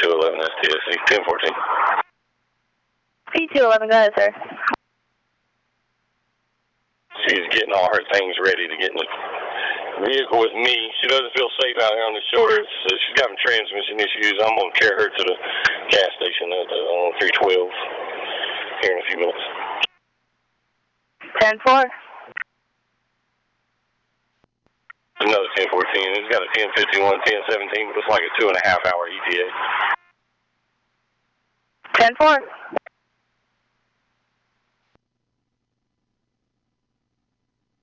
P211 STSC, 1014. P211, go ahead, sir. She's getting all her things ready to get in the vehicle with me. She doesn't feel safe out here on the shores, so she's having transmission issues. I'm going to carry her to the gas station at 312 here in a few minutes. 10-4. Another 1014. It's got a 1051, 1017, but it's like a 2.5 hour ETA. 10-4.